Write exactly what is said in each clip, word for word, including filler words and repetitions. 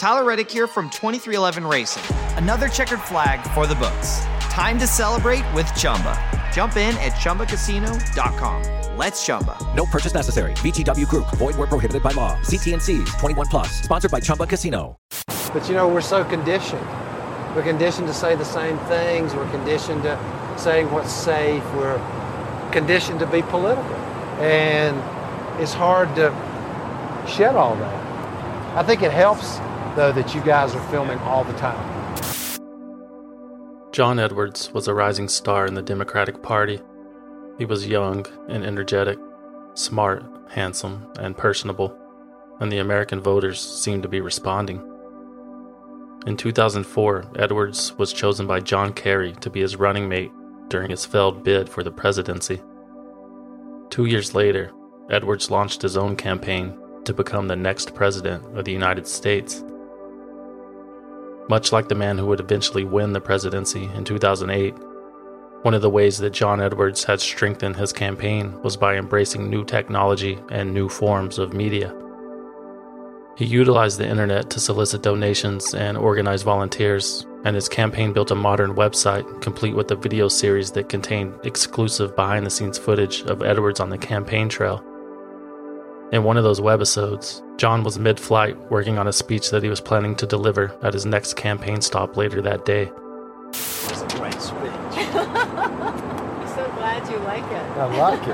Tyler Reddick here from twenty-three eleven Racing. Another checkered flag for the books. Time to celebrate with Chumba. Jump in at Chumba Casino dot com. Let's Chumba. No purchase necessary. V G W Group. Void where prohibited by law. See T N Cs. twenty-one plus. Sponsored by Chumba Casino. But you know, we're so conditioned. We're conditioned to say the same things. We're conditioned to say what's safe. We're conditioned to be political. And it's hard to shed all that. I think it helps, though, that you guys are filming all the time. John Edwards was a rising star in the Democratic Party. He was young and energetic, smart, handsome, and personable, and the American voters seemed to be responding. In two thousand four, Edwards was chosen by John Kerry to be his running mate during his failed bid for the presidency. Two years later, Edwards launched his own campaign to become the next president of the United States. Much like the man who would eventually win the presidency in two thousand eight, one of the ways that John Edwards had strengthened his campaign was by embracing new technology and new forms of media. He utilized the internet to solicit donations and organize volunteers, and his campaign built a modern website complete with a video series that contained exclusive behind-the-scenes footage of Edwards on the campaign trail. In one of those webisodes, John was mid-flight working on a speech that he was planning to deliver at his next campaign stop later that day. It's a great speech. I'm so glad you like it. I like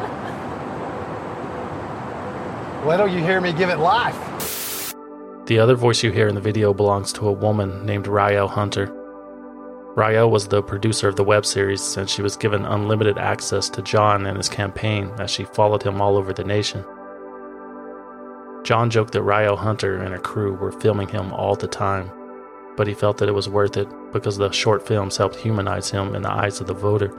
it. Wait till you hear me give it life. The other voice you hear in the video belongs to a woman named Rael Hunter. Rael was the producer of the web series, and she was given unlimited access to John and his campaign as she followed him all over the nation. John joked that Rael Hunter and her crew were filming him all the time, but he felt that it was worth it because the short films helped humanize him in the eyes of the voter.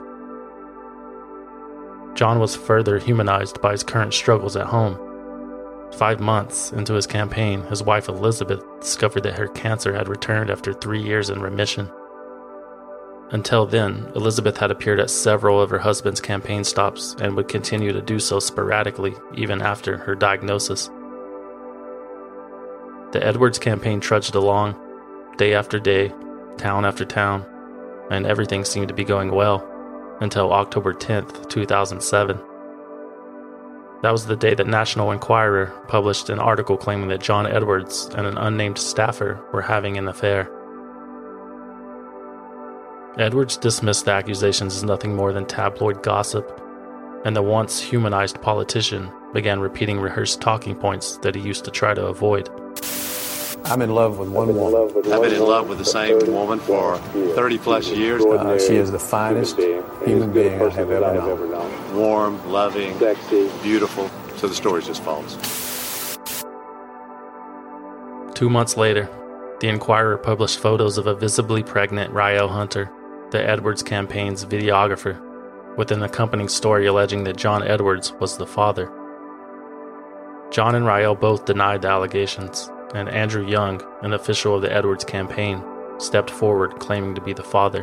John was further humanized by his current struggles at home. Five months into his campaign, his wife Elizabeth discovered that her cancer had returned after three years in remission. Until then, Elizabeth had appeared at several of her husband's campaign stops and would continue to do so sporadically even after her diagnosis. The Edwards campaign trudged along, day after day, town after town, and everything seemed to be going well, until October tenth, two thousand seven. That was the day that National Enquirer published an article claiming that John Edwards and an unnamed staffer were having an affair. Edwards dismissed the accusations as nothing more than tabloid gossip, and the once humanized politician began repeating rehearsed talking points that he used to try to avoid. I'm in love with one woman. I've been in love with the same woman for thirty plus years. Uh, she is the finest human being I have ever known. Warm, loving, beautiful. So the story just follows. Two months later, the Enquirer published photos of a visibly pregnant Rael Hunter, the Edwards campaign's videographer, with an accompanying story alleging that John Edwards was the father. John and Rael both denied the allegations, and Andrew Young, an official of the Edwards campaign, stepped forward claiming to be the father.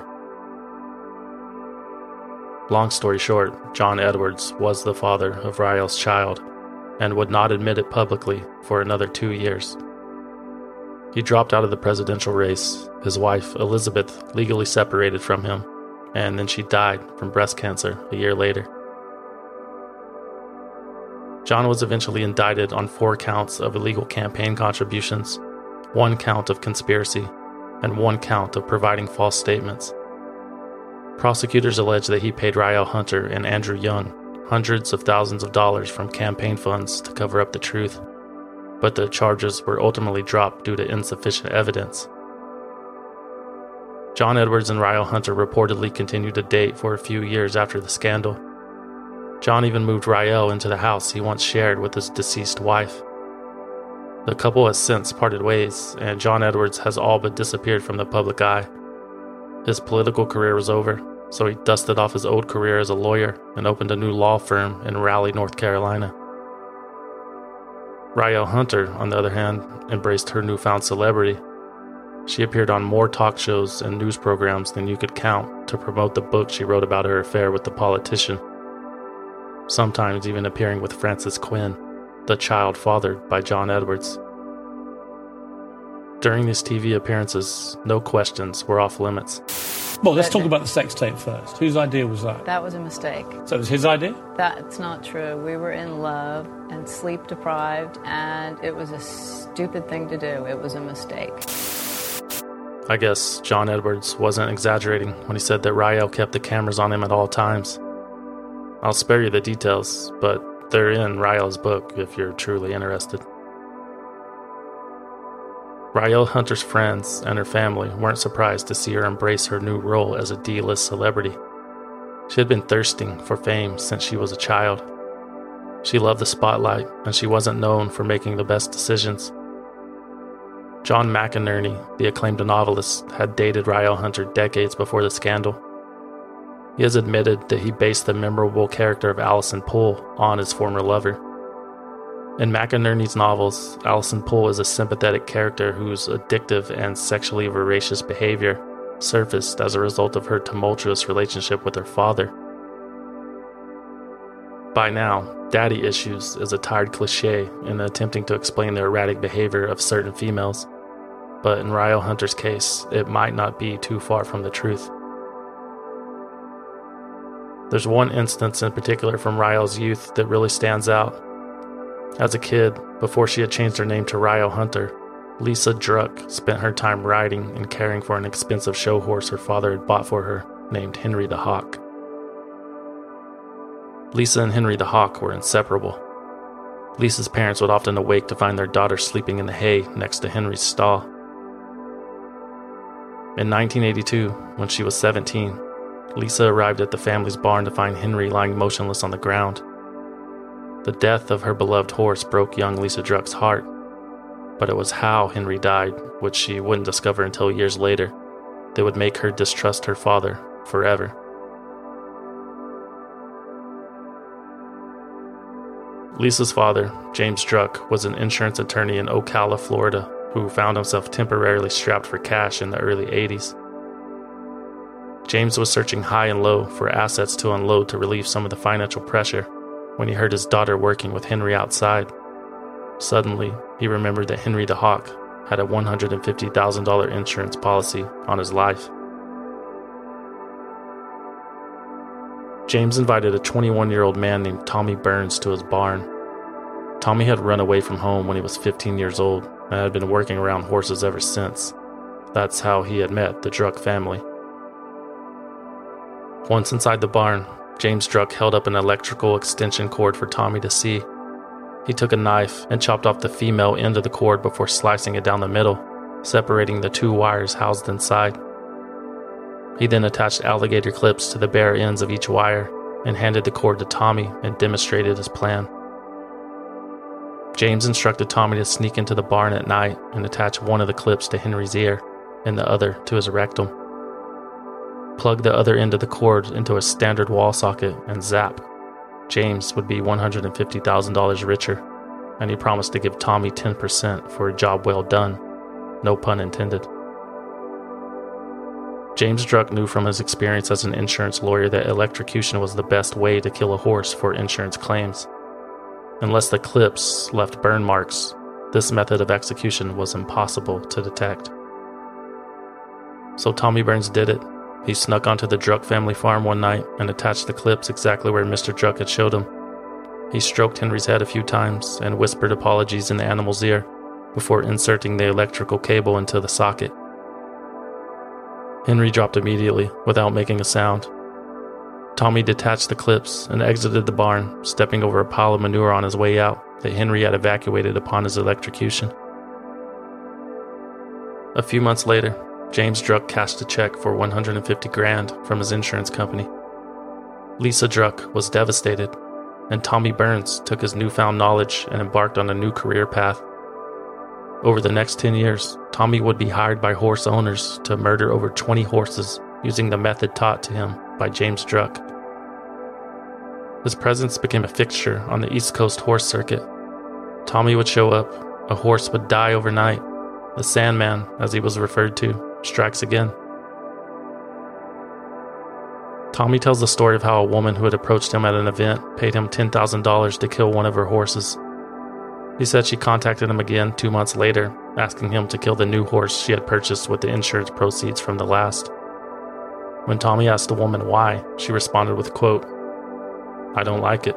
Long story short, John Edwards was the father of Rael's child and would not admit it publicly for another two years. He dropped out of the presidential race, his wife Elizabeth legally separated from him, and then she died from breast cancer a year later. John was eventually indicted on four counts of illegal campaign contributions, one count of conspiracy, and one count of providing false statements. Prosecutors allege that he paid Rael Hunter and Andrew Young hundreds of thousands of dollars from campaign funds to cover up the truth, but the charges were ultimately dropped due to insufficient evidence. John Edwards and Rael Hunter reportedly continued to date for a few years after the scandal. John even moved Rael into the house he once shared with his deceased wife. The couple has since parted ways, and John Edwards has all but disappeared from the public eye. His political career was over, so he dusted off his old career as a lawyer and opened a new law firm in Raleigh, North Carolina. Rael Hunter, on the other hand, embraced her newfound celebrity. She appeared on more talk shows and news programs than you could count to promote the book she wrote about her affair with the politician, sometimes even appearing with Francis Quinn, the child fathered by John Edwards. During these T V appearances, no questions were off limits. Well, let's talk about the sex tape first. Whose idea was that? That was a mistake. So it was his idea? That's not true. We were in love and sleep deprived, and it was a stupid thing to do. It was a mistake. I guess John Edwards wasn't exaggerating when he said that Rael kept the cameras on him at all times. I'll spare you the details, but they're in Rael's book if you're truly interested. Rael Hunter's friends and her family weren't surprised to see her embrace her new role as a D-list celebrity. She had been thirsting for fame since she was a child. She loved the spotlight, and she wasn't known for making the best decisions. John McInerney, the acclaimed novelist, had dated Rael Hunter decades before the scandal. He has admitted that he based the memorable character of Allison Poole on his former lover. In McInerney's novels, Allison Poole is a sympathetic character whose addictive and sexually voracious behavior surfaced as a result of her tumultuous relationship with her father. By now, daddy issues is a tired cliche in attempting to explain the erratic behavior of certain females, but in Rael Hunter's case, it might not be too far from the truth. There's one instance in particular from Rael's youth that really stands out. As a kid, before she had changed her name to Rael Hunter, Lisa Druck spent her time riding and caring for an expensive show horse her father had bought for her, named Henry the Hawk. Lisa and Henry the Hawk were inseparable. Lisa's parents would often awake to find their daughter sleeping in the hay next to Henry's stall. In nineteen eighty-two, when she was seventeen, Lisa arrived at the family's barn to find Henry lying motionless on the ground. The death of her beloved horse broke young Lisa Druck's heart, but it was how Henry died, which she wouldn't discover until years later, that would make her distrust her father forever. Lisa's father, James Druck, was an insurance attorney in Ocala, Florida, who found himself temporarily strapped for cash in the early eighties. James was searching high and low for assets to unload to relieve some of the financial pressure when he heard his daughter working with Henry outside. Suddenly, he remembered that Henry the Hawk had a one hundred fifty thousand dollars insurance policy on his life. James invited a twenty-one-year-old man named Tommy Burns to his barn. Tommy had run away from home when he was fifteen years old and had been working around horses ever since. That's how he had met the Druck family. Once inside the barn, James Druck held up an electrical extension cord for Tommy to see. He took a knife and chopped off the female end of the cord before slicing it down the middle, separating the two wires housed inside. He then attached alligator clips to the bare ends of each wire and handed the cord to Tommy and demonstrated his plan. James instructed Tommy to sneak into the barn at night and attach one of the clips to Henry's ear and the other to his rectum. Plug the other end of the cord into a standard wall socket and zap. James would be one hundred fifty thousand dollars richer, and he promised to give Tommy ten percent for a job well done. No pun intended. James Druck knew from his experience as an insurance lawyer that electrocution was the best way to kill a horse for insurance claims. Unless the clips left burn marks, this method of execution was impossible to detect. So Tommy Burns did it. He snuck onto the Druck family farm one night and attached the clips exactly where Mister Druck had showed him. He stroked Henry's head a few times and whispered apologies in the animal's ear before inserting the electrical cable into the socket. Henry dropped immediately without making a sound. Tommy detached the clips and exited the barn, stepping over a pile of manure on his way out that Henry had evacuated upon his electrocution. A few months later, James Druck cashed a check for one hundred fifty grand from his insurance company. Lisa Druck was devastated, and Tommy Burns took his newfound knowledge and embarked on a new career path. Over the next ten years, Tommy would be hired by horse owners to murder over twenty horses using the method taught to him by James Druck. His presence became a fixture on the East Coast horse circuit. Tommy would show up, a horse would die overnight. The Sandman, as he was referred to, strikes again. Tommy tells the story of how a woman who had approached him at an event paid him ten thousand dollars to kill one of her horses. He said she contacted him again two months later asking him to kill the new horse she had purchased with the insurance proceeds from the last. When Tommy asked the woman why, she responded with, quote, "I don't like it."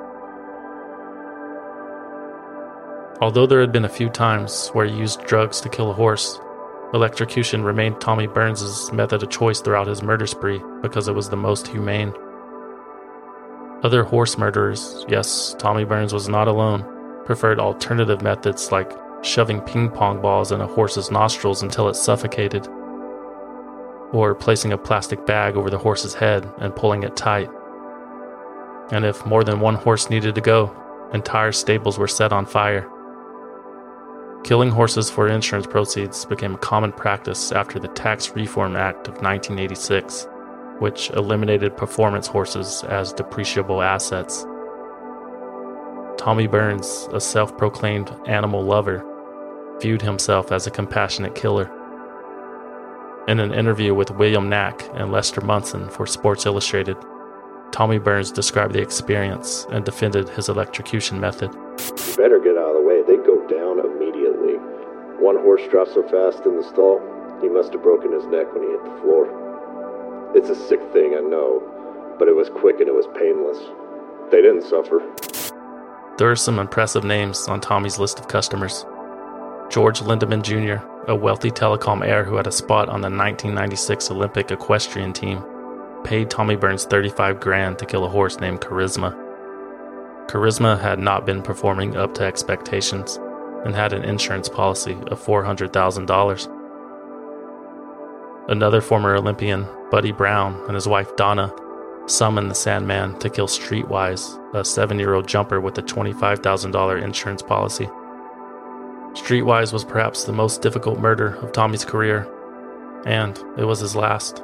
Although there had been a few times where he used drugs to kill a horse, electrocution remained Tommy Burns' method of choice throughout his murder spree because it was the most humane. Other horse murderers, yes, Tommy Burns was not alone, preferred alternative methods like shoving ping pong balls in a horse's nostrils until it suffocated, or placing a plastic bag over the horse's head and pulling it tight. And if more than one horse needed to go, entire stables were set on fire. Killing horses for insurance proceeds became a common practice after the Tax Reform Act of nineteen eighty-six, which eliminated performance horses as depreciable assets. Tommy Burns, a self-proclaimed animal lover, viewed himself as a compassionate killer. In an interview with William Knack and Lester Munson for Sports Illustrated, Tommy Burns described the experience and defended his electrocution method. You better get out of the way. They go down immediately. One horse dropped so fast in the stall, he must have broken his neck when he hit the floor. It's a sick thing, I know, but it was quick and it was painless. They didn't suffer. There are some impressive names on Tommy's list of customers. George Lindemann Junior, a wealthy telecom heir who had a spot on the nineteen ninety-six Olympic equestrian team, paid Tommy Burns thirty-five grand to kill a horse named Charisma. Charisma had not been performing up to expectations and had an insurance policy of four hundred thousand dollars. Another former Olympian, Buddy Brown, and his wife Donna summoned the Sandman to kill Streetwise, a seven-year-old jumper with a twenty-five thousand dollars insurance policy. Streetwise was perhaps the most difficult murder of Tommy's career, and it was his last.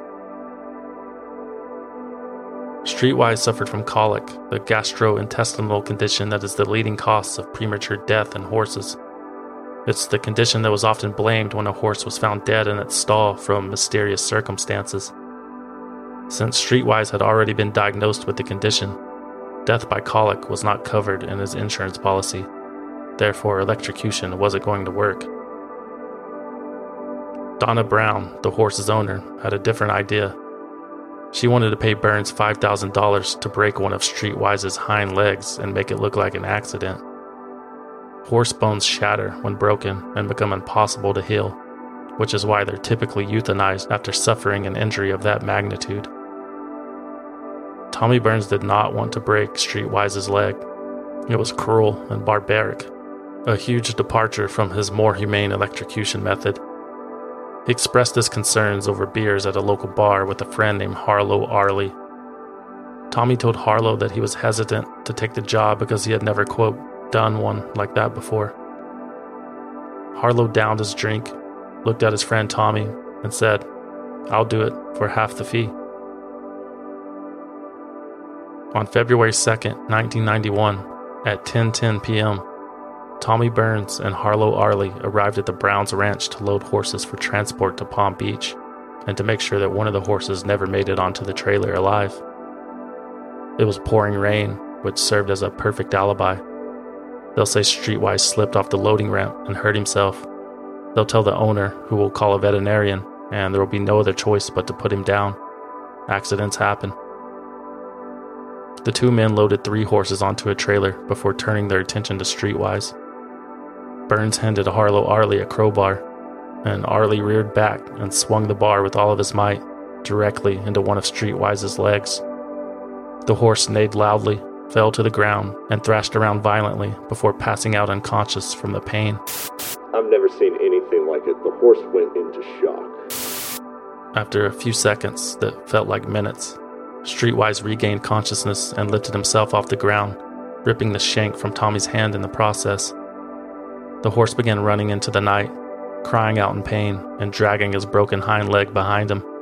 Streetwise suffered from colic, a gastrointestinal condition that is the leading cause of premature death in horses. It's the condition that was often blamed when a horse was found dead in its stall from mysterious circumstances. Since Streetwise had already been diagnosed with the condition, death by colic was not covered in his insurance policy. Therefore, electrocution wasn't going to work. Donna Brown, the horse's owner, had a different idea. She wanted to pay Burns five thousand dollars to break one of Streetwise's hind legs and make it look like an accident. Horse bones shatter when broken and become impossible to heal, which is why they're typically euthanized after suffering an injury of that magnitude. Tommy Burns did not want to break Streetwise's leg. It was cruel and barbaric, a huge departure from his more humane electrocution method. He expressed his concerns over beers at a local bar with a friend named Harlow Arley. Tommy told Harlow that he was hesitant to take the job because he had never, quote, done one like that before. Harlow downed his drink, looked at his friend Tommy, and said, "I'll do it for half the fee." On February second, nineteen ninety-one, at ten ten p.m., Tommy Burns and Harlow Arley arrived at the Browns Ranch to load horses for transport to Palm Beach and to make sure that one of the horses never made it onto the trailer alive. It was pouring rain, which served as a perfect alibi. They'll say Streetwise slipped off the loading ramp and hurt himself. They'll tell the owner, who will call a veterinarian, and there will be no other choice but to put him down. Accidents happen. The two men loaded three horses onto a trailer before turning their attention to Streetwise. Burns handed Harlow Arley a crowbar, and Arley reared back and swung the bar with all of his might, directly into one of Streetwise's legs. The horse neighed loudly, fell to the ground, and thrashed around violently before passing out unconscious from the pain. I've never seen anything like it. The horse went into shock. After a few seconds that felt like minutes, Streetwise regained consciousness and lifted himself off the ground, ripping the shank from Tommy's hand in the process. The horse began running into the night, crying out in pain and dragging his broken hind leg behind him.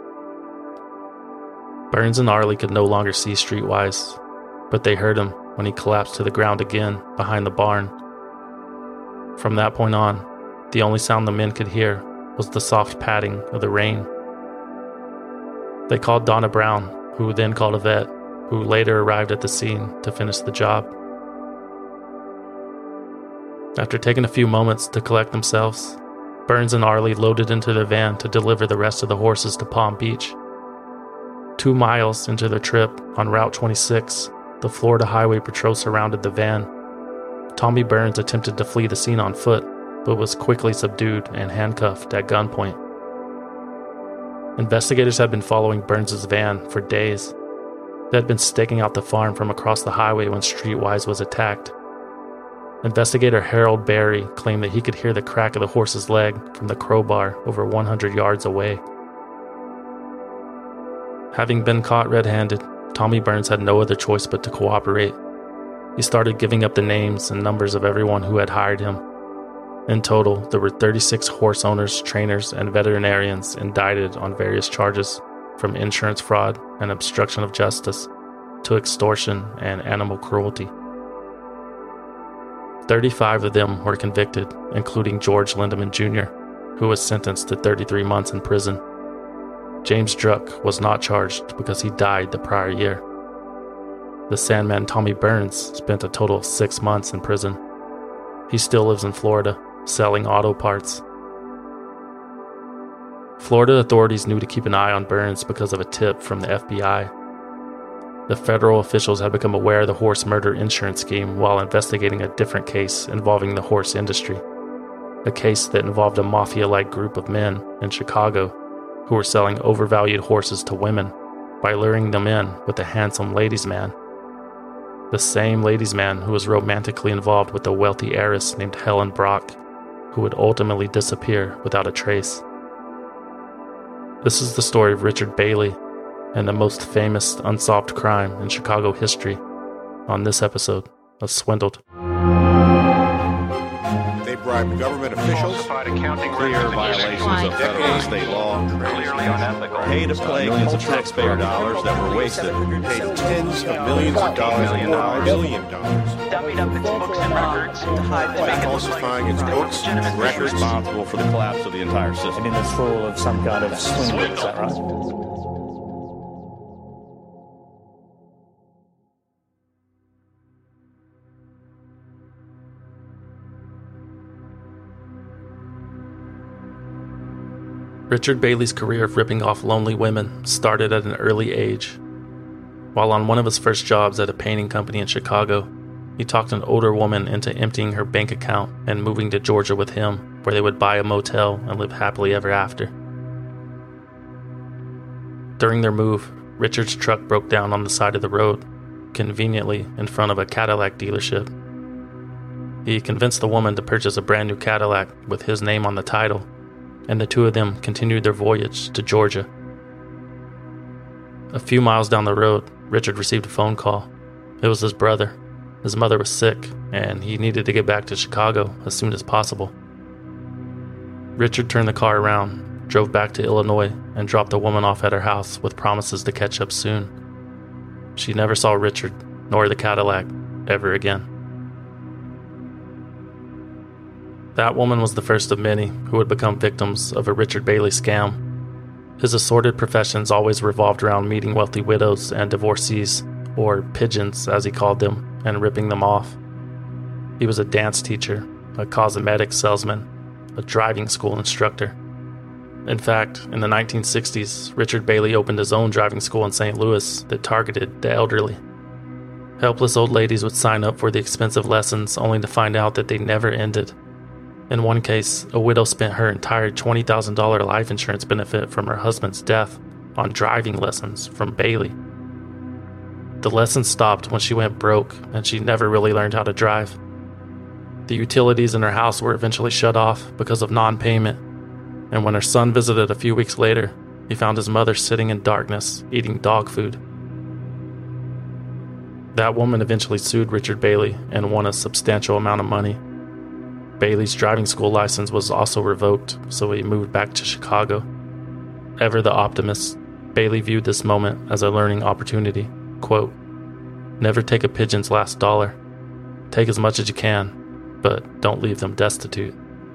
Burns and Arley could no longer see Streetwise, but they heard him when he collapsed to the ground again behind the barn. From that point on, the only sound the men could hear was the soft padding of the rain. They called Donna Brown, who then called a vet, who later arrived at the scene to finish the job. After taking a few moments to collect themselves, Burns and Arley loaded into their van to deliver the rest of the horses to Palm Beach. Two miles into their trip on Route twenty-six, the Florida Highway Patrol surrounded the van. Tommy Burns attempted to flee the scene on foot, but was quickly subdued and handcuffed at gunpoint. Investigators had been following Burns' van for days. They had been staking out the farm from across the highway when Streetwise was attacked. Investigator Harold Berry claimed that he could hear the crack of the horse's leg from the crowbar over one hundred yards away. Having been caught red-handed, Tommy Burns had no other choice but to cooperate. He started giving up the names and numbers of everyone who had hired him. In total, there were thirty-six horse owners, trainers, and veterinarians indicted on various charges, from insurance fraud and obstruction of justice to extortion and animal cruelty. thirty-five of them were convicted, including George Lindeman Junior, who was sentenced to thirty-three months in prison. James Druck was not charged because he died the prior year. The Sandman Tommy Burns spent a total of six months in prison. He still lives in Florida, selling auto parts. Florida authorities knew to keep an eye on Burns because of a tip from the F B I. The federal officials had become aware of the horse murder insurance scheme while investigating a different case involving the horse industry, a case that involved a mafia-like group of men in Chicago who were selling overvalued horses to women by luring them in with a handsome ladies' man. The same ladies' man who was romantically involved with a wealthy heiress named Helen Brock, who would ultimately disappear without a trace. This is the story of Richard Bailey and the most famous unsolved crime in Chicago history on this episode of Swindled. They bribed government officials, clear violations of federal and state law, pay to play millions of taxpayer dollars that were wasted, paid tens of millions of dollars, million dollars, billion dollars, dummied up its books and records to hide the by falsifying its books and records, responsible for the collapse of the entire system. In this role of some kind of swindle, is that right? Richard Bailey's career of ripping off lonely women started at an early age. While on one of his first jobs at a painting company in Chicago, he talked an older woman into emptying her bank account and moving to Georgia with him, where they would buy a motel and live happily ever after. During their move, Richard's truck broke down on the side of the road, conveniently in front of a Cadillac dealership. He convinced the woman to purchase a brand new Cadillac with his name on the title, and the two of them continued their voyage to Georgia. A few miles down the road, Richard received a phone call. It was his brother. His mother was sick, and he needed to get back to Chicago as soon as possible. Richard turned the car around, drove back to Illinois, and dropped the woman off at her house with promises to catch up soon. She never saw Richard, nor the Cadillac, ever again. That woman was the first of many who would become victims of a Richard Bailey scam. His assorted professions always revolved around meeting wealthy widows and divorcees, or pigeons as he called them, and ripping them off. He was a dance teacher, a cosmetic salesman, a driving school instructor. In fact, in the nineteen sixties, Richard Bailey opened his own driving school in Saint Louis that targeted the elderly. Helpless old ladies would sign up for the expensive lessons only to find out that they never ended. In one case, a widow spent her entire twenty thousand dollars life insurance benefit from her husband's death on driving lessons from Bailey. The lessons stopped when she went broke, and she never really learned how to drive. The utilities in her house were eventually shut off because of non-payment, and when her son visited a few weeks later, he found his mother sitting in darkness, eating dog food. That woman eventually sued Richard Bailey and won a substantial amount of money. Bailey's driving school license was also revoked, so he moved back to Chicago. Ever the optimist, Bailey viewed this moment as a learning opportunity. Quote, "Never take a pigeon's last dollar. Take as much as you can, but don't leave them destitute."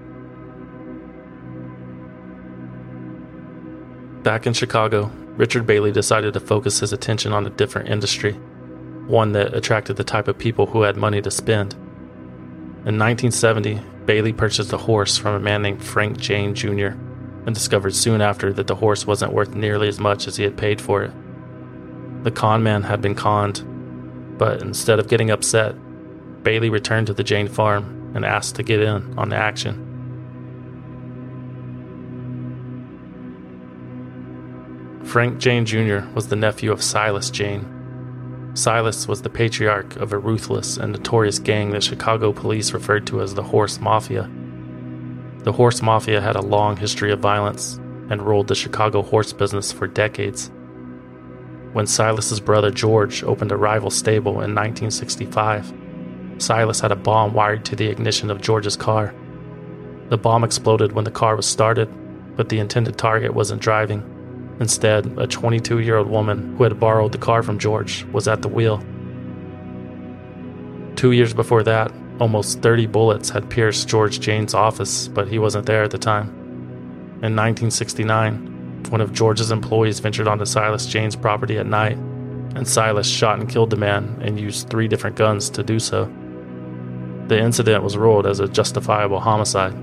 Back in Chicago, Richard Bailey decided to focus his attention on a different industry, one that attracted the type of people who had money to spend. In nineteen seventy, Bailey purchased a horse from a man named Frank Jane Junior and discovered soon after that the horse wasn't worth nearly as much as he had paid for it. The con man had been conned, but instead of getting upset, Bailey returned to the Jane farm and asked to get in on the action. Frank Jane Junior was the nephew of Silas Jane. Silas was the patriarch of a ruthless and notorious gang that Chicago police referred to as the Horse Mafia. The Horse Mafia had a long history of violence and ruled the Chicago horse business for decades. When Silas's brother George opened a rival stable in nineteen sixty-five, Silas had a bomb wired to the ignition of George's car. The bomb exploded when the car was started, but the intended target wasn't driving. Instead, a twenty-two-year-old woman who had borrowed the car from George was at the wheel. Two years before that, almost thirty bullets had pierced George Jane's office, but he wasn't there at the time. In nineteen sixty-nine, one of George's employees ventured onto Silas Jane's property at night, and Silas shot and killed the man and used three different guns to do so. The incident was ruled as a justifiable homicide.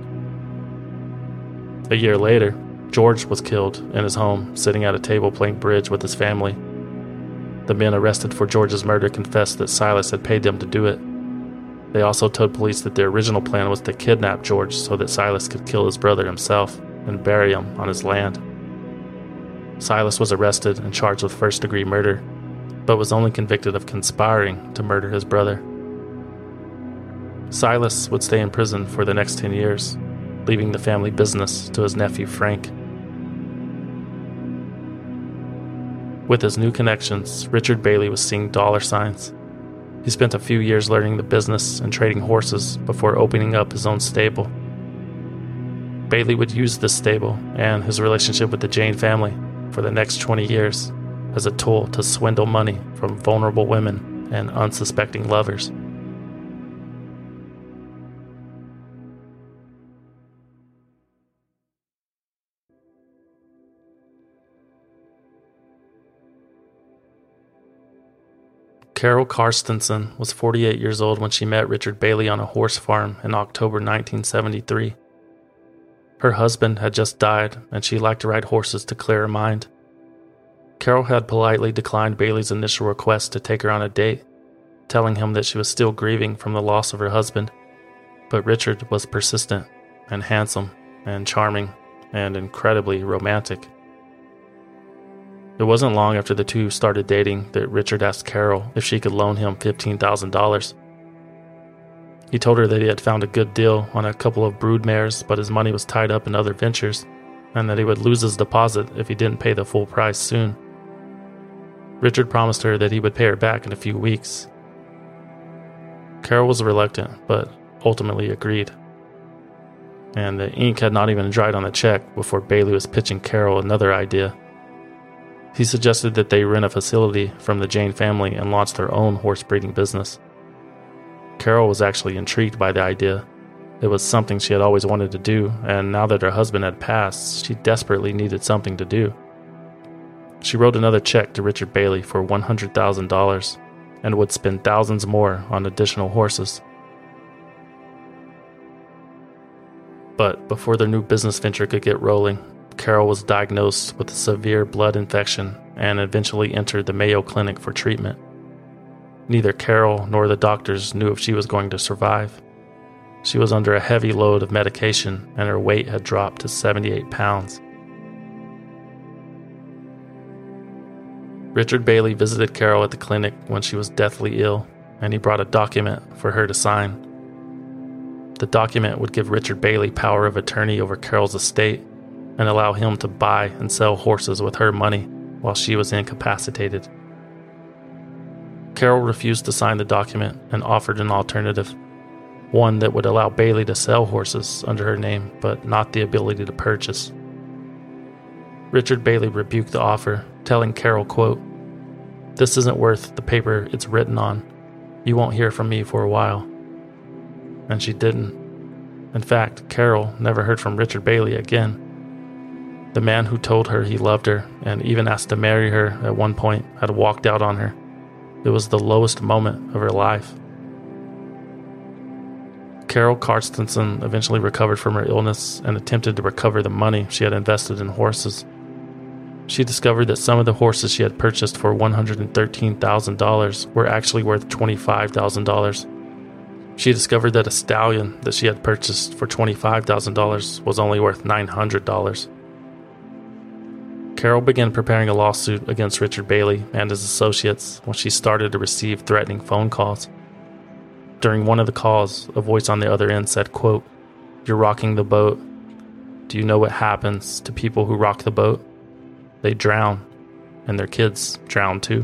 A year later, George was killed in his home, sitting at a table playing bridge with his family. The men arrested for George's murder confessed that Silas had paid them to do it. They also told police that their original plan was to kidnap George so that Silas could kill his brother himself and bury him on his land. Silas was arrested and charged with first-degree murder, but was only convicted of conspiring to murder his brother. Silas would stay in prison for the next ten years, leaving the family business to his nephew Frank. With his new connections, Richard Bailey was seeing dollar signs. He spent a few years learning the business and trading horses before opening up his own stable. Bailey would use this stable and his relationship with the Jane family for the next twenty years as a tool to swindle money from vulnerable women and unsuspecting lovers. Carol Karstensen was forty-eight years old when she met Richard Bailey on a horse farm in October nineteen seventy-three. Her husband had just died, and she liked to ride horses to clear her mind. Carol had politely declined Bailey's initial request to take her on a date, telling him that she was still grieving from the loss of her husband. But Richard was persistent and handsome and charming and incredibly romantic. It wasn't long after the two started dating that Richard asked Carol if she could loan him fifteen thousand dollars. He told her that he had found a good deal on a couple of broodmares, but his money was tied up in other ventures, and that he would lose his deposit if he didn't pay the full price soon. Richard promised her that he would pay her back in a few weeks. Carol was reluctant, but ultimately agreed. And the ink had not even dried on the check before Bailey was pitching Carol another idea. He suggested that they rent a facility from the Jane family and launch their own horse breeding business. Carol was actually intrigued by the idea. It was something she had always wanted to do, and now that her husband had passed, she desperately needed something to do. She wrote another check to Richard Bailey for one hundred thousand dollars and would spend thousands more on additional horses. But before their new business venture could get rolling, Carol was diagnosed with a severe blood infection and eventually entered the Mayo Clinic for treatment. Neither Carol nor the doctors knew if she was going to survive. She was under a heavy load of medication and her weight had dropped to seventy-eight pounds. Richard Bailey visited Carol at the clinic when she was deathly ill, and he brought a document for her to sign. The document would give Richard Bailey power of attorney over Carol's estate and allow him to buy and sell horses with her money while she was incapacitated. Carol refused to sign the document and offered an alternative, one that would allow Bailey to sell horses under her name, but not the ability to purchase. Richard Bailey rebuked the offer, telling Carol, quote, "This isn't worth the paper it's written on. You won't hear from me for a while." And she didn't. In fact, Carol never heard from Richard Bailey again. The man who told her he loved her and even asked to marry her at one point had walked out on her. It was the lowest moment of her life. Carol Carstensen eventually recovered from her illness and attempted to recover the money she had invested in horses. She discovered that some of the horses she had purchased for one hundred thirteen thousand dollars were actually worth twenty-five thousand dollars. She discovered that a stallion that she had purchased for twenty-five thousand dollars was only worth nine hundred dollars. Carol began preparing a lawsuit against Richard Bailey and his associates when she started to receive threatening phone calls. During one of the calls, a voice on the other end said, quote, "You're rocking the boat. Do you know what happens to people who rock the boat? They drown, and their kids drown too."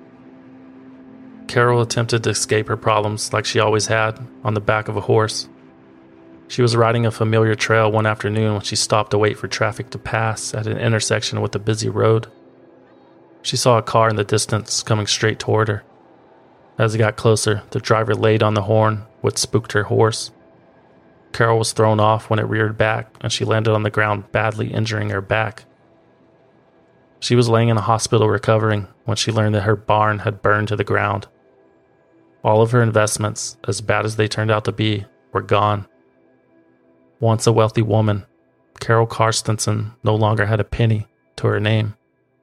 Carol attempted to escape her problems like she always had, on the back of a horse. She was riding a familiar trail one afternoon when she stopped to wait for traffic to pass at an intersection with a busy road. She saw a car in the distance coming straight toward her. As it got closer, the driver laid on the horn, which spooked her horse. Carol was thrown off when it reared back, and she landed on the ground, badly injuring her back. She was laying in a hospital recovering when she learned that her barn had burned to the ground. All of her investments, as bad as they turned out to be, were gone. Once a wealthy woman, Carol Carstensen no longer had a penny to her name.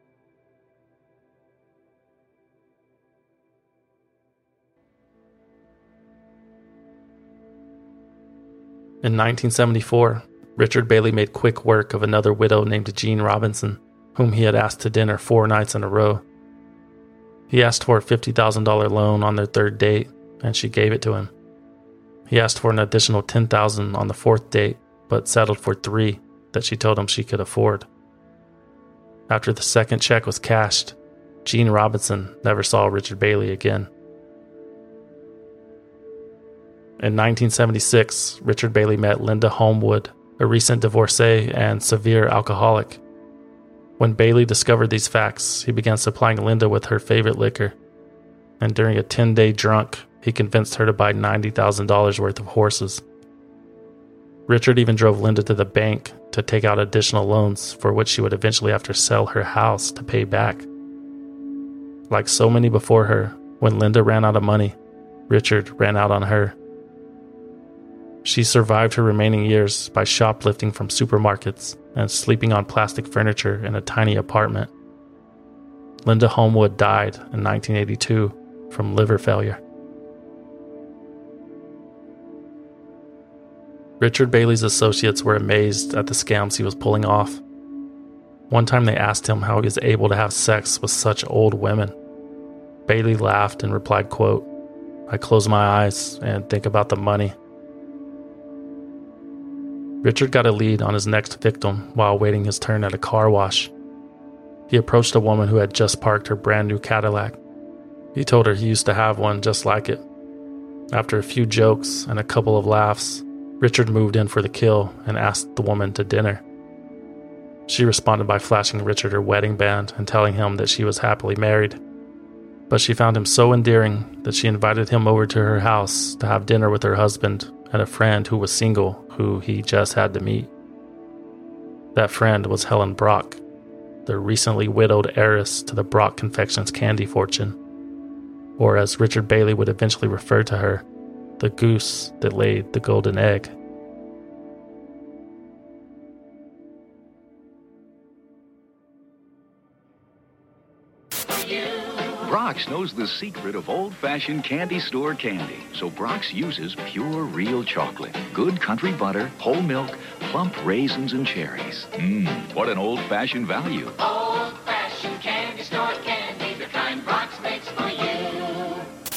In nineteen seventy-four, Richard Bailey made quick work of another widow named Jean Robinson, whom he had asked to dinner four nights in a row. He asked for a fifty thousand dollars loan on their third date, and she gave it to him. He asked for an additional ten thousand dollars on the fourth date, but settled for three that she told him she could afford. After the second check was cashed, Jean Robinson never saw Richard Bailey again. In nineteen seventy-six, Richard Bailey met Linda Homewood, a recent divorcee and severe alcoholic. When Bailey discovered these facts, he began supplying Linda with her favorite liquor, and during a ten-day drunk, he convinced her to buy ninety thousand dollars worth of horses. Richard even drove Linda to the bank to take out additional loans for which she would eventually have to sell her house to pay back. Like so many before her, when Linda ran out of money, Richard ran out on her. She survived her remaining years by shoplifting from supermarkets and sleeping on plastic furniture in a tiny apartment. Linda Homewood died in nineteen eighty-two from liver failure. Richard Bailey's associates were amazed at the scams he was pulling off. One time they asked him how he was able to have sex with such old women. Bailey laughed and replied, quote, "I close my eyes and think about the money." Richard got a lead on his next victim while waiting his turn at a car wash. He approached a woman who had just parked her brand new Cadillac. He told her he used to have one just like it. After a few jokes and a couple of laughs, Richard moved in for the kill and asked the woman to dinner. She responded by flashing Richard her wedding band and telling him that she was happily married. But she found him so endearing that she invited him over to her house to have dinner with her husband and a friend who was single, who he just had to meet. That friend was Helen Brock, the recently widowed heiress to the Brock Confections candy fortune, or as Richard Bailey would eventually refer to her, the goose that laid the golden egg. Brock's knows the secret of old-fashioned candy store candy, so Brock's uses pure, real chocolate, good country butter, whole milk, plump raisins, and cherries. Mmm, what an old-fashioned value. Old-fashioned candy store candy, the kind Brock's makes for you.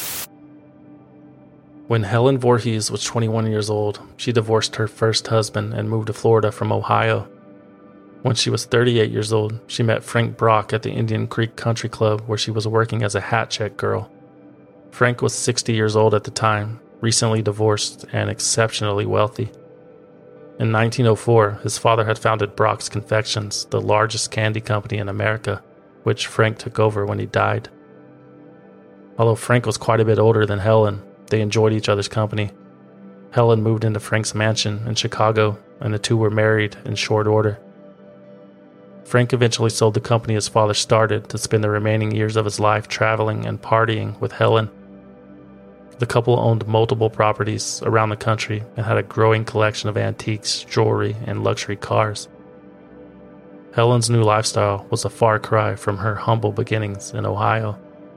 When Helen Voorhees was twenty-one years old, she divorced her first husband and moved to Florida from Ohio. When she was thirty-eight years old, she met Frank Brock at the Indian Creek Country Club where she was working as a hat check girl. Frank was sixty years old at the time, recently divorced, and exceptionally wealthy. In nineteen oh four, his father had founded Brock's Confections, the largest candy company in America, which Frank took over when he died. Although Frank was quite a bit older than Helen, they enjoyed each other's company. Helen moved into Frank's mansion in Chicago, and the two were married in short order. Frank eventually sold the company his father started to spend the remaining years of his life traveling and partying with Helen. The couple owned multiple properties around the country and had a growing collection of antiques, jewelry, and luxury cars. Helen's new lifestyle was a far cry from her humble beginnings in Ohio.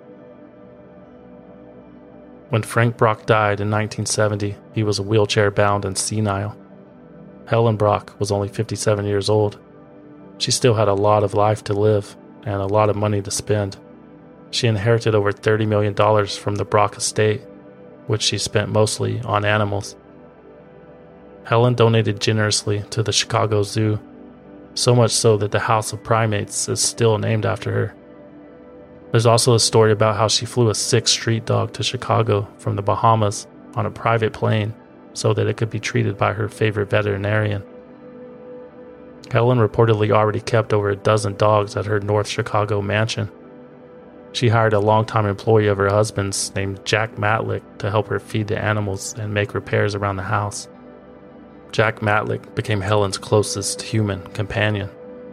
When Frank Brock died in nineteen seventy, he was wheelchair-bound and senile. Helen Brock was only fifty-seven years old. She still had a lot of life to live and a lot of money to spend. She inherited over thirty million dollars from the Brock estate, which she spent mostly on animals. Helen donated generously to the Chicago Zoo, so much so that the House of Primates is still named after her. There's also a story about how she flew a sick street dog to Chicago from the Bahamas on a private plane so that it could be treated by her favorite veterinarian. Helen reportedly already kept over a dozen dogs at her North Chicago mansion. She hired a longtime employee of her husband's named Jack Matlick to help her feed the animals and make repairs around the house. Jack Matlick became Helen's closest human companion.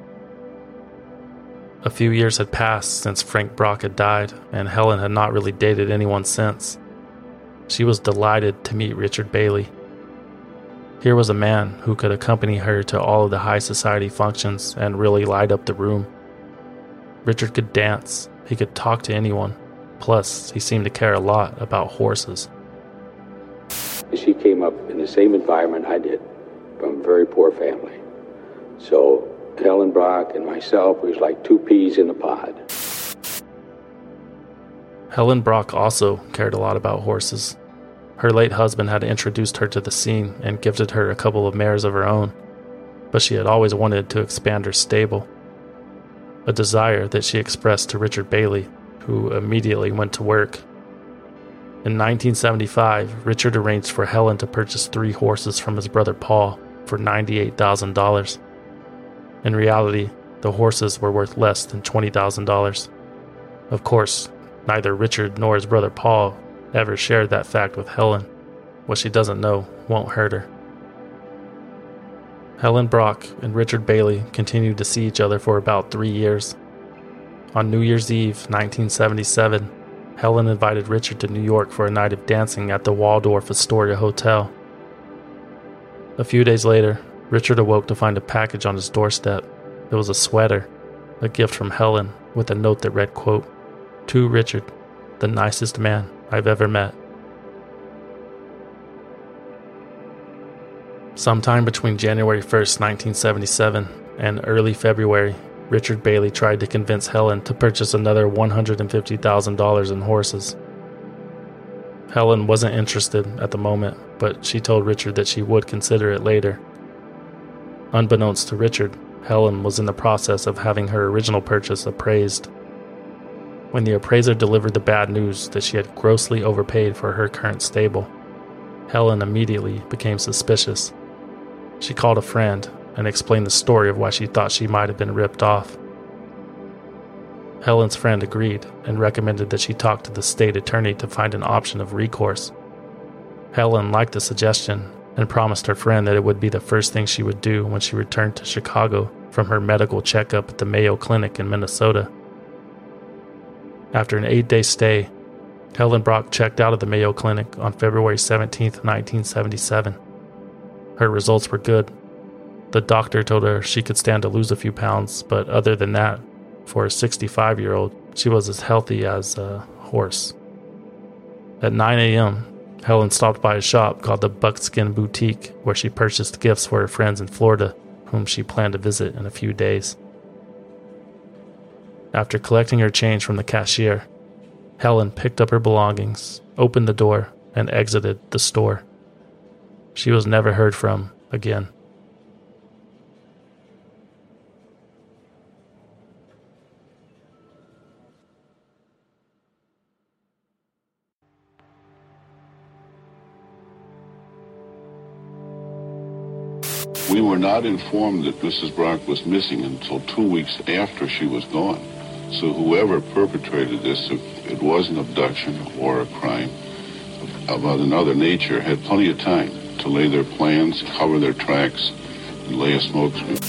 A few years had passed since Frank Brock had died, and Helen had not really dated anyone since. She was delighted to meet Richard Bailey. Here was a man who could accompany her to all of the high society functions and really light up the room. Richard could dance, he could talk to anyone, plus he seemed to care a lot about horses. She came up in the same environment I did, from a very poor family. So Helen Brock and myself was like two peas in a pod. Helen Brock also cared a lot about horses. Her late husband had introduced her to the scene and gifted her a couple of mares of her own, but she had always wanted to expand her stable, a desire that she expressed to Richard Bailey, who immediately went to work. In nineteen seventy-five, Richard arranged for Helen to purchase three horses from his brother Paul for ninety-eight thousand dollars. In reality, the horses were worth less than twenty thousand dollars. Of course, neither Richard nor his brother Paul ever shared that fact with Helen. What she doesn't know won't hurt her. Helen Brock and Richard Bailey continued to see each other for about three years. On New Year's Eve, nineteen seventy-seven, Helen invited Richard to New York for a night of dancing at the Waldorf Astoria Hotel. A few days later, Richard awoke to find a package on his doorstep. It was a sweater, a gift from Helen, with a note that read, quote, "To Richard, the nicest man I've ever met." Sometime between January first, nineteen seventy-seven, and early February, Richard Bailey tried to convince Helen to purchase another one hundred fifty thousand dollars in horses. Helen wasn't interested at the moment, but she told Richard that she would consider it later. Unbeknownst to Richard, Helen was in the process of having her original purchase appraised. When the appraiser delivered the bad news that she had grossly overpaid for her current stable, Helen immediately became suspicious. She called a friend and explained the story of why she thought she might have been ripped off. Helen's friend agreed and recommended that she talk to the state attorney to find an option of recourse. Helen liked the suggestion and promised her friend that it would be the first thing she would do when she returned to Chicago from her medical checkup at the Mayo Clinic in Minnesota. After an eight-day stay, Helen Brock checked out of the Mayo Clinic on February seventeenth, nineteen seventy-seven. Her results were good. The doctor told her she could stand to lose a few pounds, but other than that, for a sixty-five-year-old, she was as healthy as a horse. At nine a.m., Helen stopped by a shop called the Buckskin Boutique, where she purchased gifts for her friends in Florida, whom she planned to visit in a few days. After collecting her change from the cashier, Helen picked up her belongings, opened the door, and exited the store. She was never heard from again. We were not informed that Missus Brock was missing until two weeks after she was gone. So whoever perpetrated this, if it was an abduction or a crime of another nature, had plenty of time to lay their plans, cover their tracks, and lay a smokescreen.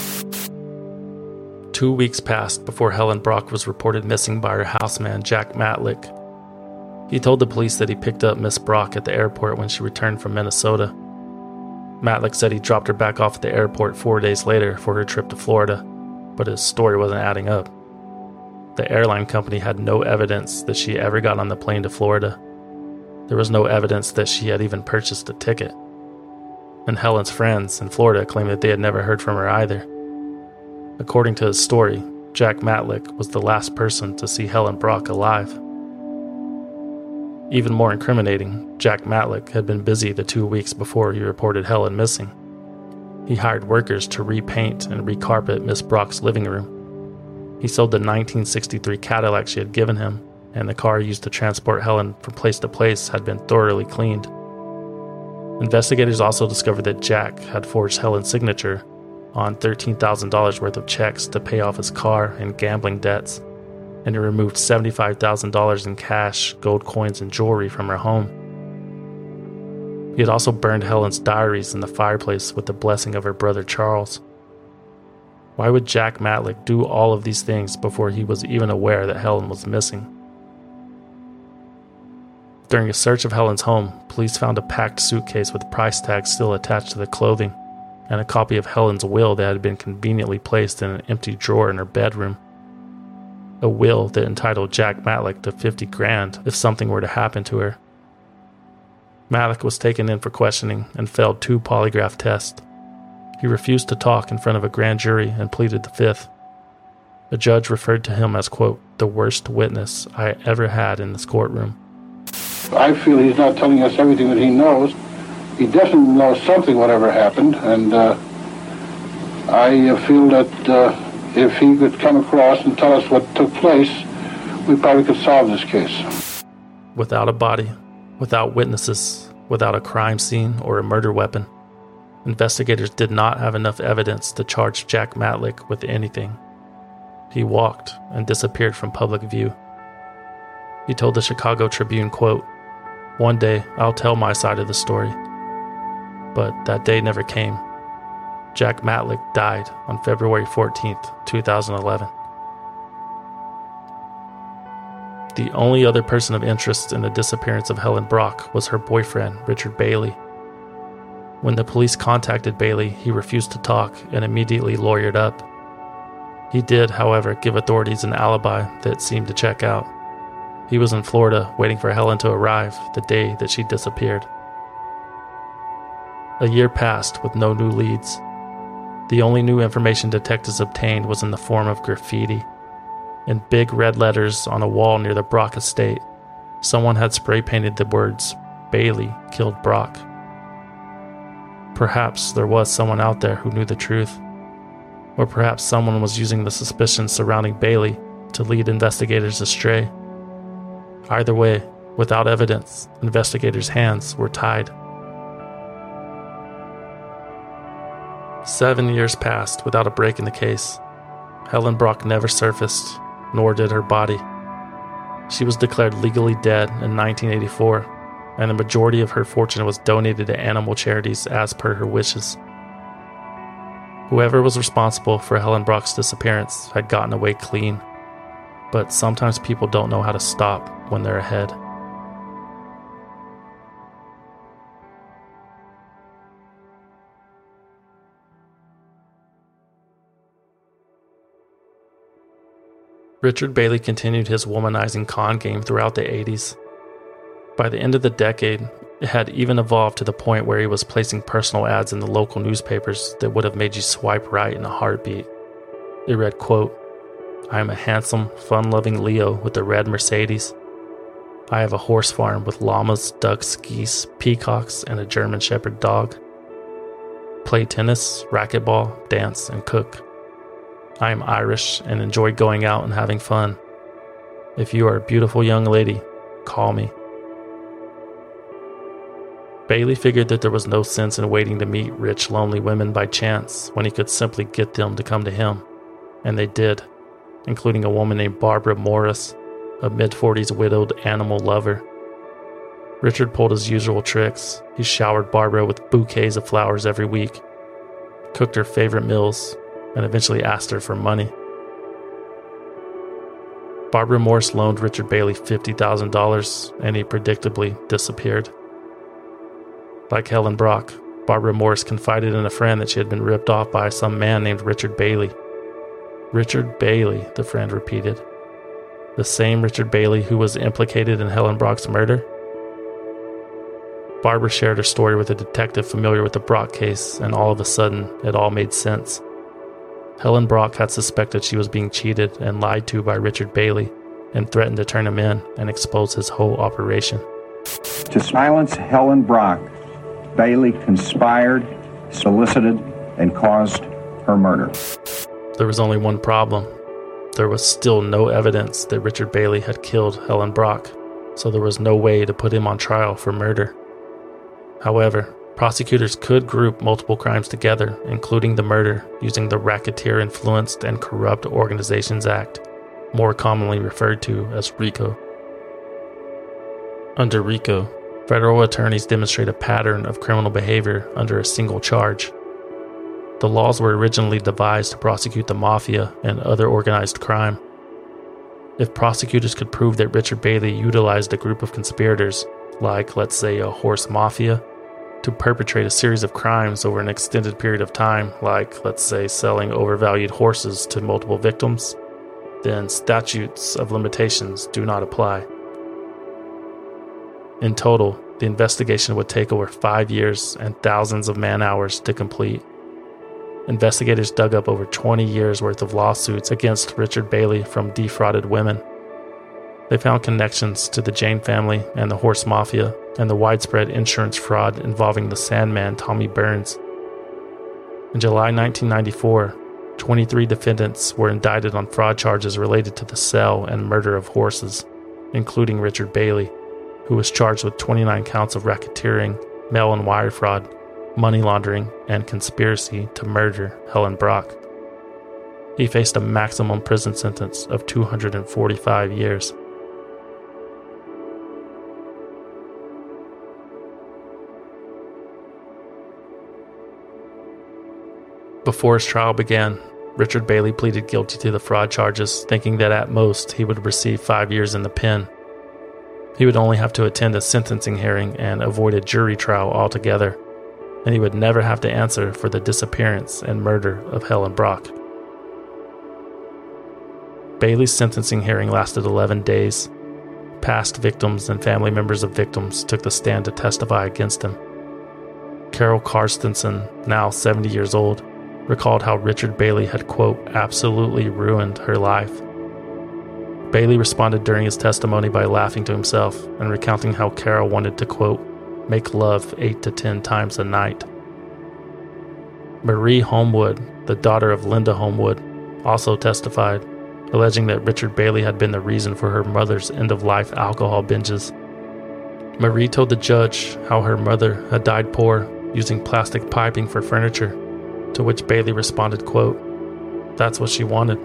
Two weeks passed before Helen Brock was reported missing by her houseman, Jack Matlick. He told the police that he picked up Miss Brock at the airport when she returned from Minnesota. Matlick said he dropped her back off at the airport four days later for her trip to Florida, but his story wasn't adding up. The airline company had no evidence that she ever got on the plane to Florida. There was no evidence that she had even purchased a ticket. And Helen's friends in Florida claimed that they had never heard from her either. According to his story, Jack Matlick was the last person to see Helen Brock alive. Even more incriminating, Jack Matlick had been busy the two weeks before he reported Helen missing. He hired workers to repaint and recarpet Miss Brock's living room. He sold the nineteen sixty-three Cadillac she had given him, and the car used to transport Helen from place to place had been thoroughly cleaned. Investigators also discovered that Jack had forged Helen's signature on thirteen thousand dollars worth of checks to pay off his car and gambling debts, and he removed seventy-five thousand dollars in cash, gold coins, and jewelry from her home. He had also burned Helen's diaries in the fireplace with the blessing of her brother Charles. Why would Jack Matlick do all of these things before he was even aware that Helen was missing? During a search of Helen's home, police found a packed suitcase with price tags still attached to the clothing, and a copy of Helen's will that had been conveniently placed in an empty drawer in her bedroom. A will that entitled Jack Matlick to fifty grand if something were to happen to her. Matlick was taken in for questioning and failed two polygraph tests. He refused to talk in front of a grand jury and pleaded the fifth. The judge referred to him as, quote, the worst witness I ever had in this courtroom. I feel he's not telling us everything that he knows. He doesn't know something, whatever happened, and uh, I feel that uh, if he could come across and tell us what took place, we probably could solve this case. Without a body, without witnesses, without a crime scene or a murder weapon, investigators did not have enough evidence to charge Jack Matlick with anything. He walked and disappeared from public view. He told the Chicago Tribune, quote, one day I'll tell my side of the story. But that day never came. Jack Matlick died on February fourteenth, two thousand eleven. The only other person of interest in the disappearance of Helen Brock was her boyfriend, Richard Bailey. When the police contacted Bailey, he refused to talk and immediately lawyered up. He did, however, give authorities an alibi that seemed to check out. He was in Florida waiting for Helen to arrive the day that she disappeared. A year passed with no new leads. The only new information detectives obtained was in the form of graffiti. In big red letters on a wall near the Brock estate, someone had spray painted the words, Bailey killed Brock. Perhaps there was someone out there who knew the truth. Or perhaps someone was using the suspicions surrounding Bailey to lead investigators astray. Either way, without evidence, investigators' hands were tied. Seven years passed without a break in the case. Helen Brock never surfaced, nor did her body. She was declared legally dead in nineteen eighty-four, and the majority of her fortune was donated to animal charities as per her wishes. Whoever was responsible for Helen Brock's disappearance had gotten away clean, but sometimes people don't know how to stop when they're ahead. Richard Bailey continued his womanizing con game throughout the eighties. By the end of the decade, it had even evolved to the point where he was placing personal ads in the local newspapers that would have made you swipe right in a heartbeat. It read, quote, I am a handsome, fun-loving Leo with a red Mercedes. I have a horse farm with llamas, ducks, geese, peacocks, and a German Shepherd dog. Play tennis, racquetball, dance, and cook. I am Irish and enjoy going out and having fun. If you are a beautiful young lady, call me. Bailey figured that there was no sense in waiting to meet rich, lonely women by chance when he could simply get them to come to him. And they did, including a woman named Barbara Morris, a mid-forties widowed animal lover. Richard pulled his usual tricks. He showered Barbara with bouquets of flowers every week, cooked her favorite meals, and eventually asked her for money. Barbara Morse loaned Richard Bailey fifty thousand dollars, and he predictably disappeared. Like Helen Brock, Barbara Morse confided in a friend that she had been ripped off by some man named Richard Bailey. Richard Bailey, the friend repeated. The same Richard Bailey who was implicated in Helen Brock's murder? Barbara shared her story with a detective familiar with the Brock case, and all of a sudden, it all made sense. Helen Brock had suspected she was being cheated and lied to by Richard Bailey, and threatened to turn him in and expose his whole operation. To silence Helen Brock, Bailey conspired, solicited, and caused her murder. There was only one problem. There was still no evidence that Richard Bailey had killed Helen Brock, so there was no way to put him on trial for murder. However, prosecutors could group multiple crimes together, including the murder, using the Racketeer Influenced and Corrupt Organizations Act, more commonly referred to as RICO. Under RICO, federal attorneys demonstrate a pattern of criminal behavior under a single charge. The laws were originally devised to prosecute the mafia and other organized crime. If prosecutors could prove that Richard Bailey utilized a group of conspirators, like, let's say, a horse mafia, to perpetrate a series of crimes over an extended period of time, like, let's say, selling overvalued horses to multiple victims, then statutes of limitations do not apply. In total, the investigation would take over five years and thousands of man-hours to complete. Investigators dug up over twenty years' worth of lawsuits against Richard Bailey from defrauded women. They found connections to the Jane family and the horse mafia and the widespread insurance fraud involving the Sandman Tommy Burns. In July nineteen ninety-four, twenty-three defendants were indicted on fraud charges related to the sale and murder of horses, including Richard Bailey, who was charged with twenty-nine counts of racketeering, mail and wire fraud, money laundering, and conspiracy to murder Helen Brock. He faced a maximum prison sentence of two hundred forty-five years. Before his trial began, Richard Bailey pleaded guilty to the fraud charges, thinking that at most he would receive five years in the pen. He would only have to attend a sentencing hearing and avoid a jury trial altogether, and he would never have to answer for the disappearance and murder of Helen Brock. Bailey's sentencing hearing lasted eleven days. Past victims and family members of victims took the stand to testify against him. Carol Karstensen, now seventy years old, recalled how Richard Bailey had, quote, absolutely ruined her life. Bailey responded during his testimony by laughing to himself and recounting how Carol wanted to, quote, make love eight to ten times a night. Marie Homewood, the daughter of Linda Homewood, also testified, alleging that Richard Bailey had been the reason for her mother's end-of-life alcohol binges. Marie told the judge how her mother had died poor, using plastic piping for furniture, to which Bailey responded, quote, that's what she wanted.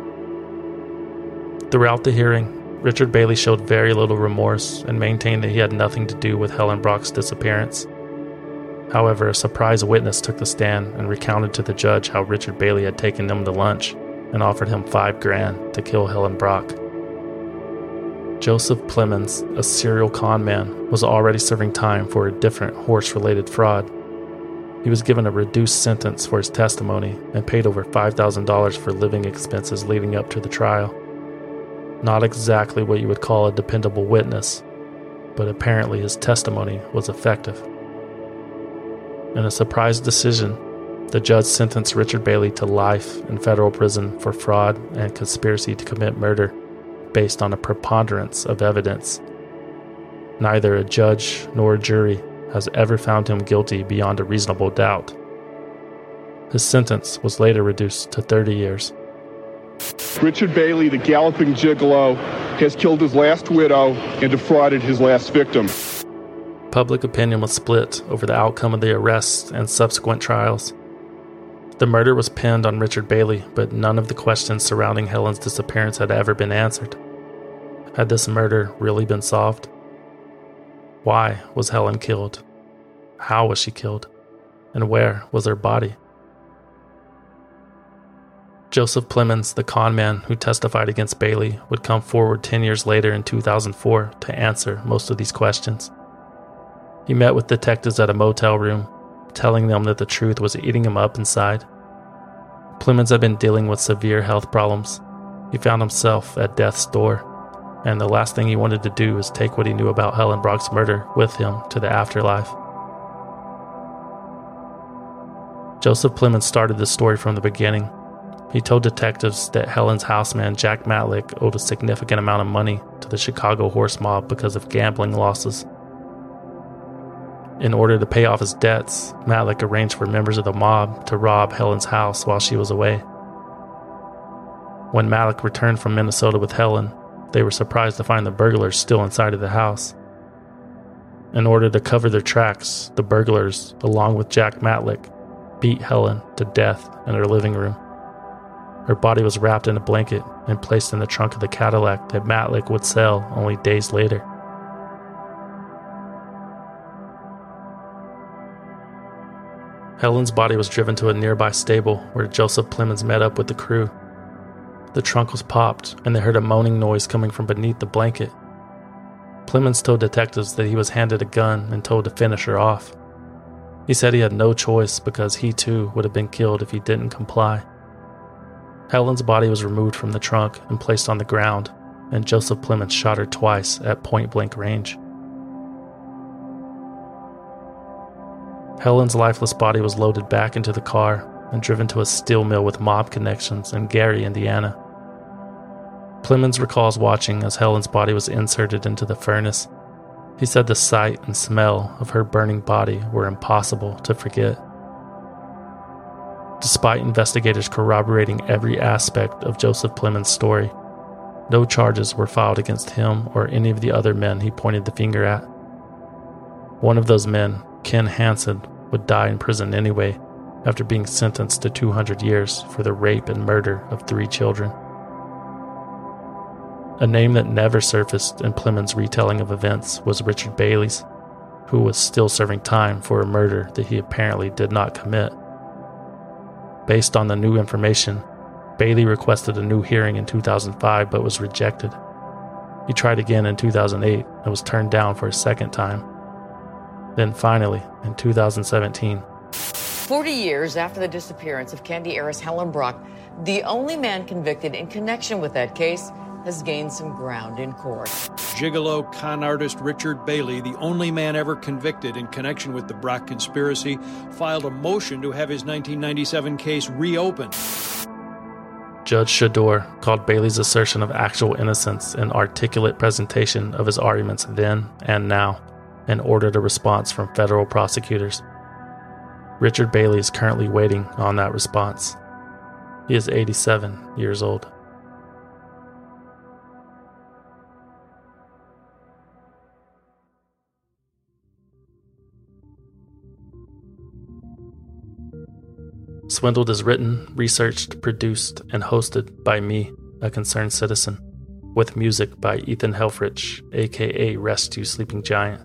Throughout the hearing, Richard Bailey showed very little remorse and maintained that he had nothing to do with Helen Brock's disappearance. However, a surprise witness took the stand and recounted to the judge how Richard Bailey had taken him to lunch and offered him five grand to kill Helen Brock. Joseph Plemons, a serial con man, was already serving time for a different horse-related fraud. He was given a reduced sentence for his testimony and paid over five thousand dollars for living expenses leading up to the trial. Not exactly what you would call a dependable witness, but apparently his testimony was effective. In a surprise decision, the judge sentenced Richard Bailey to life in federal prison for fraud and conspiracy to commit murder based on a preponderance of evidence. Neither a judge nor a jury has ever found him guilty beyond a reasonable doubt. His sentence was later reduced to thirty years. Richard Bailey, the galloping gigolo, has killed his last widow and defrauded his last victim. Public opinion was split over the outcome of the arrests and subsequent trials. The murder was pinned on Richard Bailey, but none of the questions surrounding Helen's disappearance had ever been answered. Had this murder really been solved? Why was Helen killed? How was she killed? And where was her body? Joseph Plemons, the con man who testified against Bailey, would come forward ten years later in two thousand four to answer most of these questions. He met with detectives at a motel room, telling them that the truth was eating him up inside. Plemons had been dealing with severe health problems. He found himself at death's door, and the last thing he wanted to do was take what he knew about Helen Brock's murder with him to the afterlife. Joseph Plemons started this story from the beginning. He told detectives that Helen's houseman, Jack Matlick, owed a significant amount of money to the Chicago horse mob because of gambling losses. In order to pay off his debts, Matlick arranged for members of the mob to rob Helen's house while she was away. When Matlick returned from Minnesota with Helen, they were surprised to find the burglars still inside of the house. In order to cover their tracks, the burglars, along with Jack Matlick, beat Helen to death in her living room. Her body was wrapped in a blanket and placed in the trunk of the Cadillac that Matlick would sell only days later. Helen's body was driven to a nearby stable where Joseph Plemons met up with the crew. The trunk was popped, and they heard a moaning noise coming from beneath the blanket. Plemons told detectives that he was handed a gun and told to finish her off. He said he had no choice because he too would have been killed if he didn't comply. Helen's body was removed from the trunk and placed on the ground, and Joseph Plemons shot her twice at point-blank range. Helen's lifeless body was loaded back into the car and driven to a steel mill with mob connections in Gary, Indiana. Plemons recalls watching as Helen's body was inserted into the furnace. He said the sight and smell of her burning body were impossible to forget. Despite investigators corroborating every aspect of Joseph Plemons' story, no charges were filed against him or any of the other men he pointed the finger at. One of those men, Ken Hansen, would die in prison anyway after being sentenced to two hundred years for the rape and murder of three children. A name that never surfaced in Plemons' retelling of events was Richard Bailey's, who was still serving time for a murder that he apparently did not commit. Based on the new information, Bailey requested a new hearing in two thousand five but was rejected. He tried again in two thousand eight and was turned down for a second time. Then finally, in two thousand seventeen, Forty years after the disappearance of Candy heiress Helen Brock, the only man convicted in connection with that case has gained some ground in court. Gigolo con artist Richard Bailey, the only man ever convicted in connection with the Brock conspiracy, filed a motion to have his nineteen ninety-seven case reopened. Judge Shador called Bailey's assertion of actual innocence an articulate presentation of his arguments then and now, and ordered a response from federal prosecutors. Richard Bailey is currently waiting on that response. He is eighty-seven years old. Swindled is written, researched, produced, and hosted by me, a concerned citizen, with music by Ethan Helfrich, aka Rest You Sleeping Giant.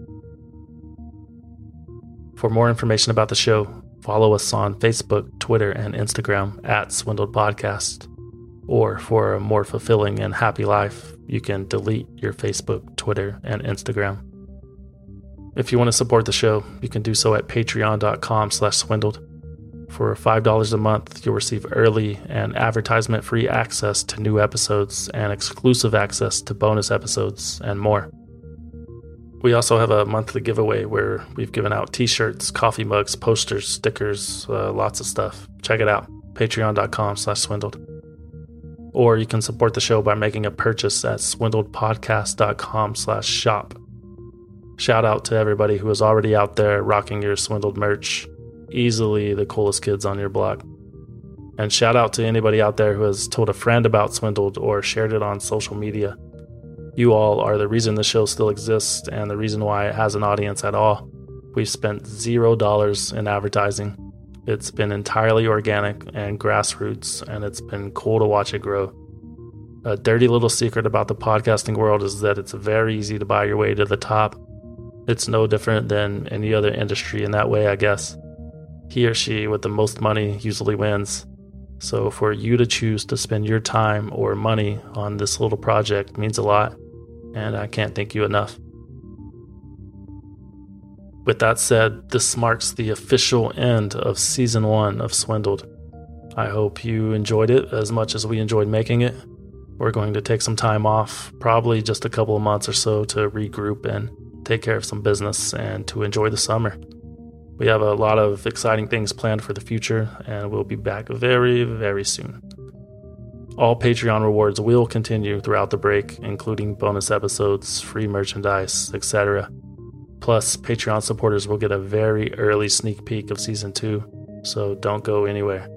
For more information about the show, follow us on Facebook, Twitter, and Instagram at Swindled Podcast. Or for a more fulfilling and happy life, you can delete your Facebook, Twitter, and Instagram. If you want to support the show, you can do so at patreon.com slash swindled. For five dollars a month, you'll receive early and advertisement-free access to new episodes and exclusive access to bonus episodes and more. We also have a monthly giveaway where we've given out t-shirts, coffee mugs, posters, stickers, uh, lots of stuff. Check it out, patreon.com slash swindled. Or you can support the show by making a purchase at swindledpodcast.com slash shop. Shout out to everybody who is already out there rocking your Swindled merch. Easily the coolest kids on your block. And shout out to anybody out there who has told a friend about Swindled or shared it on social media. You all are the reason the show still exists and the reason why it has an audience at all. We've spent zero dollars in advertising. It's been entirely organic and grassroots, and it's been cool to watch it grow. A dirty little secret about the podcasting world is that it's very easy to buy your way to the top. It's no different than any other industry in that way, I guess. He or she with the most money usually wins. So for you to choose to spend your time or money on this little project means a lot, and I can't thank you enough. With that said, this marks the official end of season one of Swindled. I hope you enjoyed it as much as we enjoyed making it. We're going to take some time off, probably just a couple of months or so, to regroup and take care of some business and to enjoy the summer. We have a lot of exciting things planned for the future, and we'll be back very, very soon. All Patreon rewards will continue throughout the break, including bonus episodes, free merchandise, et cetera. Plus, Patreon supporters will get a very early sneak peek of Season two, so don't go anywhere.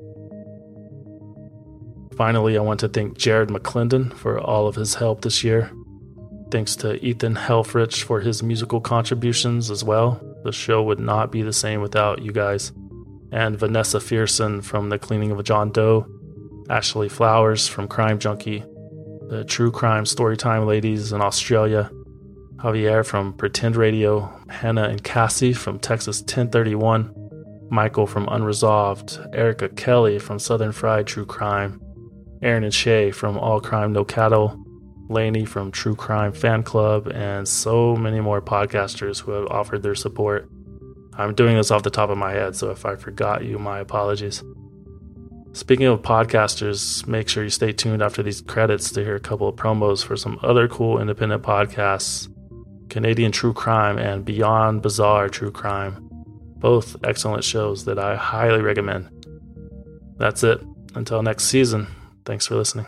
Finally, I want to thank Jared McClendon for all of his help this year. Thanks to Ethan Helfrich for his musical contributions as well. The show would not be the same without you guys. And Vanessa Fearson from The Cleaning of a John Doe, Ashley Flowers from Crime Junkie, the True Crime Storytime ladies in Australia, Javier from Pretend Radio, Hannah and Cassie from Texas ten thirty-one, Michael from Unresolved, Erica Kelly from Southern Fried True Crime, Aaron and Shay from All Crime No Cattle, Lainey from True Crime Fan Club, and so many more podcasters who have offered their support. I'm doing this off the top of my head, so if I forgot you, my apologies. Speaking of podcasters, make sure you stay tuned after these credits to hear a couple of promos for some other cool independent podcasts, Canadian True Crime and Beyond Bizarre True Crime. Both excellent shows that I highly recommend. That's it. Until next season, thanks for listening.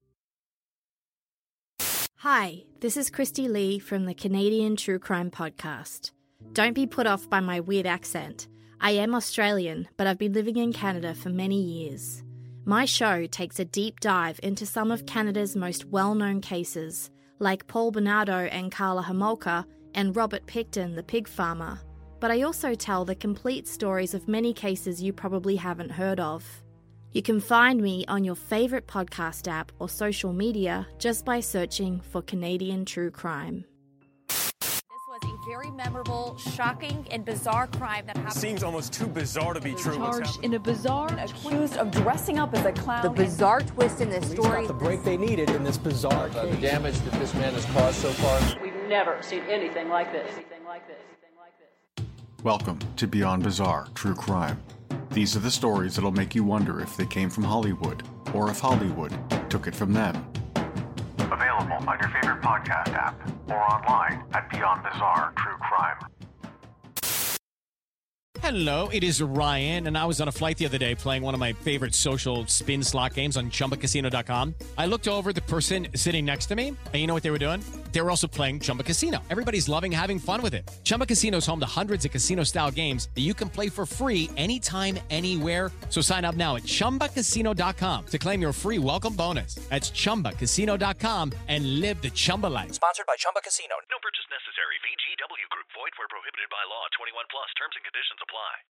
Hi, this is Christy Lee from the Canadian True Crime Podcast. Don't be put off by my weird accent. I am Australian, but I've been living in Canada for many years. My show takes a deep dive into some of Canada's most well-known cases, like Paul Bernardo and Karla Homolka and Robert Picton, the pig farmer. But I also tell the complete stories of many cases you probably haven't heard of. You can find me on your favourite podcast app or social media just by searching for Canadian True Crime. This was a very memorable, shocking, and bizarre crime that happened. Seems almost too bizarre to be true. Charged in a bizarre, accused of dressing up as a clown. The bizarre twist in this story. Got the break they needed in this bizarre uh, case. The damage that this man has caused so far. We've never seen anything like this. Anything like this. Anything like this. Welcome to Beyond Bizarre True Crime. These are the stories that'll make you wonder if they came from Hollywood, or if Hollywood took it from them. Available on your favorite podcast app, or online at Beyond Bizarre True Crime. Hello, it is Ryan, and I was on a flight the other day playing one of my favorite social spin slot games on Chumba Casino dot com. I looked over at the person sitting next to me, and you know what they were doing? They were also playing Chumba Casino. Everybody's loving having fun with it. Chumba Casino is home to hundreds of casino-style games that you can play for free anytime, anywhere. So sign up now at Chumba Casino dot com to claim your free welcome bonus. That's Chumba Casino dot com and live the Chumba life. Sponsored by Chumba Casino. No purchase necessary. V G W Group. Void where prohibited by law. twenty-one plus. Terms and conditions apply.